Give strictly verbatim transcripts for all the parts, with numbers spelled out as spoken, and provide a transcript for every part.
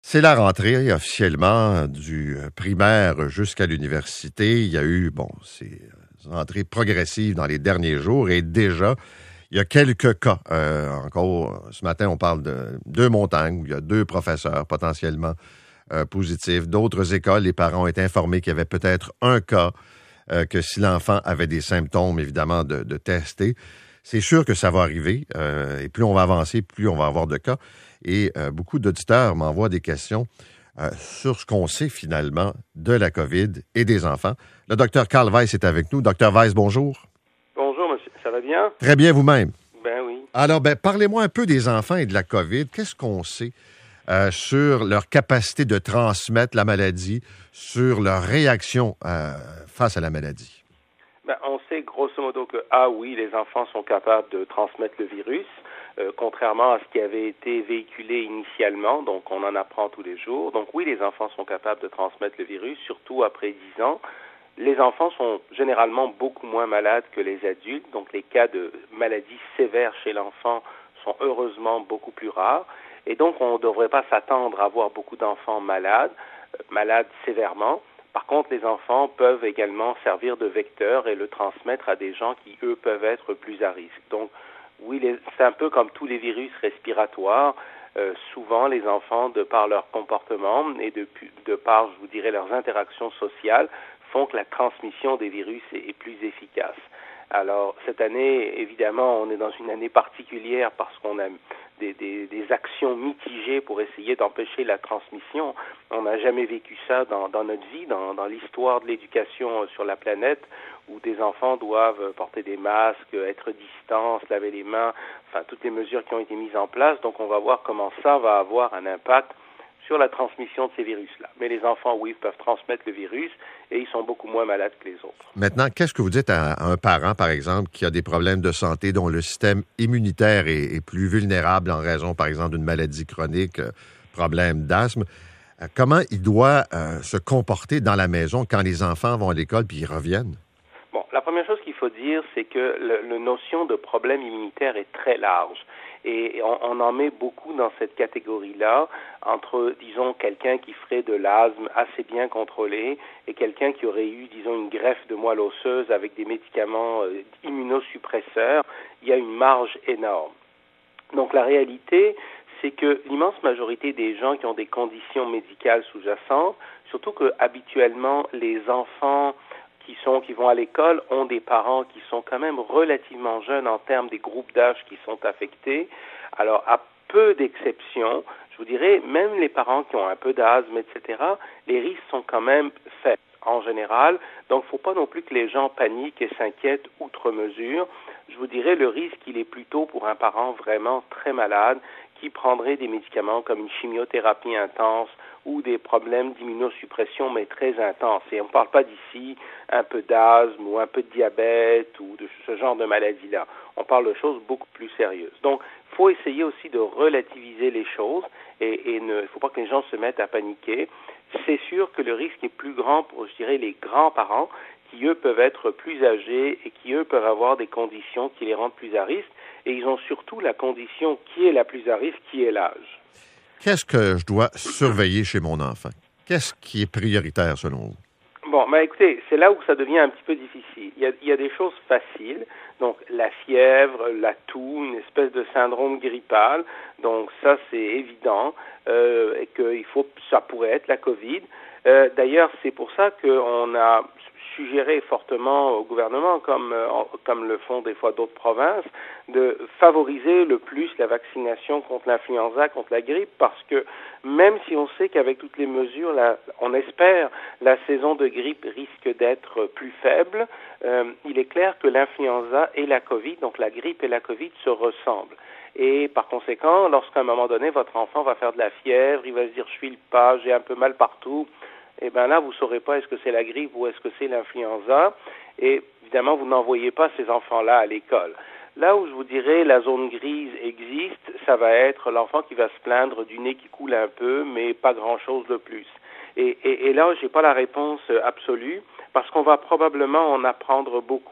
C'est la rentrée officiellement du primaire jusqu'à l'université. Il y a eu, bon, ces rentrées progressives dans les derniers jours et déjà, il y a quelques cas. Euh, encore ce matin, on parle de deux montagnes où il y a deux professeurs potentiellement euh, positifs. D'autres écoles, les parents ont été informés qu'il y avait peut-être un cas, euh, que si l'enfant avait des symptômes, évidemment, de, de tester. C'est sûr que ça va arriver. Euh, et plus on va avancer, plus on va avoir de cas. Et euh, beaucoup d'auditeurs m'envoient des questions euh, sur ce qu'on sait finalement de la COVID et des enfants. Le docteur Carl Weiss est avec nous. Docteur Weiss, bonjour. Bonjour, monsieur. Ça va bien? Très bien, vous-même. Ben oui. Alors, ben, parlez-moi un peu des enfants et de la COVID. Qu'est-ce qu'on sait euh, sur leur capacité de transmettre la maladie, sur leur réaction euh, face à la maladie? Ben, on sait grosso modo que, ah oui, les enfants sont capables de transmettre le virus, euh, contrairement à ce qui avait été véhiculé initialement, donc on en apprend tous les jours. Donc oui, les enfants sont capables de transmettre le virus, surtout après dix ans. Les enfants sont généralement beaucoup moins malades que les adultes, donc les cas de maladies sévères chez l'enfant sont heureusement beaucoup plus rares. Et donc on ne devrait pas s'attendre à voir beaucoup d'enfants malades, euh, malades sévèrement. Par contre, les enfants peuvent également servir de vecteurs et le transmettre à des gens qui, eux, peuvent être plus à risque. Donc, oui, les, c'est un peu comme tous les virus respiratoires. Euh, souvent, les enfants, de par leur comportement et de, de par, je vous dirais, leurs interactions sociales, font que la transmission des virus est, est plus efficace. Alors, cette année, évidemment, on est dans une année particulière parce qu'on a des, des, des actions mitigées pour essayer d'empêcher la transmission. On n'a jamais vécu ça dans, dans notre vie, dans, dans l'histoire de l'éducation sur la planète, où des enfants doivent porter des masques, être distants, se laver les mains, enfin, toutes les mesures qui ont été mises en place. Donc, on va voir comment ça va avoir un impact sur la transmission de ces virus-là. Mais les enfants, oui, peuvent transmettre le virus et ils sont beaucoup moins malades que les autres. Maintenant, qu'est-ce que vous dites à un parent, par exemple, qui a des problèmes de santé dont le système immunitaire est, est plus vulnérable en raison, par exemple, d'une maladie chronique, euh, problème d'asthme? Euh, comment il doit euh, se comporter dans la maison quand les enfants vont à l'école puis ils reviennent? Bon, la première chose qu'il faut dire, c'est que la notion de problème immunitaire est très large. Et on, on en met beaucoup dans cette catégorie-là, entre, disons, quelqu'un qui ferait de l'asthme assez bien contrôlé et quelqu'un qui aurait eu, disons, une greffe de moelle osseuse avec des médicaments euh, immunosuppresseurs. Il y a une marge énorme. Donc la réalité, c'est que l'immense majorité des gens qui ont des conditions médicales sous-jacentes, surtout que habituellement les enfants qui sont qui vont à l'école ont des parents qui sont quand même relativement jeunes en termes des groupes d'âge qui sont affectés. Alors, à peu d'exceptions, je vous dirais, même les parents qui ont un peu d'asthme, et cetera, les risques sont quand même faibles en général. Donc, il ne faut pas non plus que les gens paniquent et s'inquiètent outre mesure. Je vous dirais, le risque, il est plutôt pour un parent vraiment très malade qui prendrait des médicaments comme une chimiothérapie intense ou des problèmes d'immunosuppression, mais très intenses. Et on ne parle pas d'ici un peu d'asthme ou un peu de diabète ou de ce genre de maladie-là. On parle de choses beaucoup plus sérieuses. Donc, il faut essayer aussi de relativiser les choses et il ne faut pas que les gens se mettent à paniquer. C'est sûr que le risque est plus grand pour, je dirais, les grands-parents qui, eux, peuvent être plus âgés et qui, eux, peuvent avoir des conditions qui les rendent plus à risque. Et ils ont surtout la condition qui est la plus à risque, qui est l'âge. Qu'est-ce que je dois surveiller chez mon enfant? Qu'est-ce qui est prioritaire selon vous? Bon, ben écoutez, c'est là où ça devient un petit peu difficile. Il y a, il y a des choses faciles, donc la fièvre, la toux, une espèce de syndrome grippal, donc ça c'est évident, euh, et que il faut, ça pourrait être la COVID. Euh, d'ailleurs, c'est pour ça qu'on a suggéré fortement au gouvernement, comme, euh, comme le font des fois d'autres provinces, de favoriser le plus la vaccination contre l'influenza, contre la grippe, parce que même si on sait qu'avec toutes les mesures, là, on espère la saison de grippe risque d'être plus faible, euh, il est clair que l'influenza et la COVID, donc la grippe et la COVID, se ressemblent. Et par conséquent, lorsqu'à un moment donné, votre enfant va faire de la fièvre, il va se dire « je file pas, j'ai un peu mal partout », eh bien là, vous ne saurez pas est-ce que c'est la grippe ou est-ce que c'est l'influenza. Et évidemment, vous n'envoyez pas ces enfants-là à l'école. Là où je vous dirais la zone grise existe, ça va être l'enfant qui va se plaindre du nez qui coule un peu, mais pas grand-chose de plus. Et, et, et là, je n'ai pas la réponse absolue, parce qu'on va probablement en apprendre beaucoup,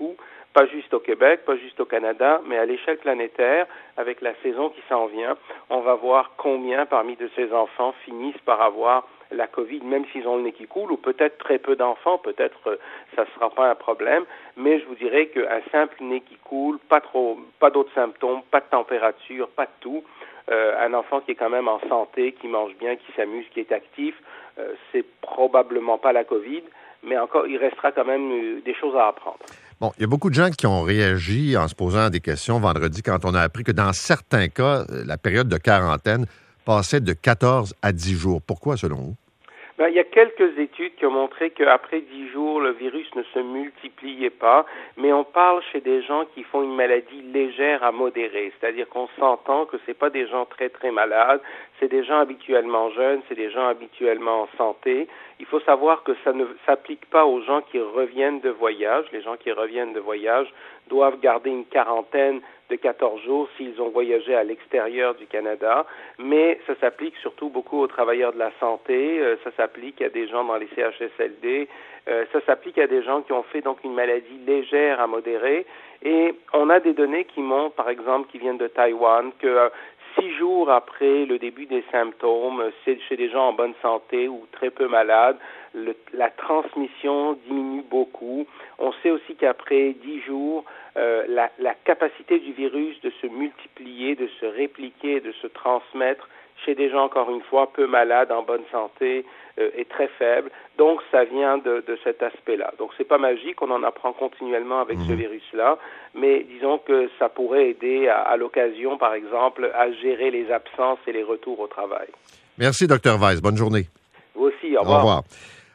pas juste au Québec, pas juste au Canada, mais à l'échelle planétaire, avec la saison qui s'en vient, on va voir combien parmi de ces enfants finissent par avoir la COVID, même s'ils ont le nez qui coule, ou peut-être très peu d'enfants, peut-être euh, ça ne sera pas un problème, mais je vous dirais qu'un simple nez qui coule, pas trop, pas d'autres symptômes, pas de température, pas de tout, euh, un enfant qui est quand même en santé, qui mange bien, qui s'amuse, qui est actif, euh, c'est probablement pas la COVID, mais encore, il restera quand même euh, des choses à apprendre. Bon, il y a beaucoup de gens qui ont réagi en se posant des questions vendredi quand on a appris que dans certains cas, la période de quarantaine passait de quatorze à dix jours. Pourquoi, selon vous? Ben, il y a quelques études qui ont montré qu'après dix jours, le virus ne se multipliait pas, mais on parle chez des gens qui font une maladie légère à modérée, c'est-à-dire qu'on s'entend que c'est pas des gens très très malades, c'est des gens habituellement jeunes, c'est des gens habituellement en santé. Il faut savoir que ça ne s'applique pas aux gens qui reviennent de voyage. Les gens qui reviennent de voyage doivent garder une quarantaine de quatorze jours s'ils ont voyagé à l'extérieur du Canada, mais ça s'applique surtout beaucoup aux travailleurs de la santé, euh, ça s'applique à des gens dans les C H S L D, euh, ça s'applique à des gens qui ont fait donc une maladie légère à modérée, et on a des données qui montrent, par exemple, qui viennent de Taïwan, que euh, six jours après le début des symptômes, c'est chez des gens en bonne santé ou très peu malades, le, la transmission diminue beaucoup. On sait aussi qu'après dix jours, euh, la, la capacité du virus de se multiplier, de se répliquer, de se transmettre chez des gens, encore une fois, peu malades, en bonne santé, euh, est très faible. Donc, ça vient de, de cet aspect-là. Donc, c'est pas magique, on en apprend continuellement avec mmh. ce virus-là, mais disons que ça pourrait aider à, à l'occasion, par exemple, à gérer les absences et les retours au travail. Merci, docteur Weiss. Bonne journée. Vous aussi, au revoir. Au revoir.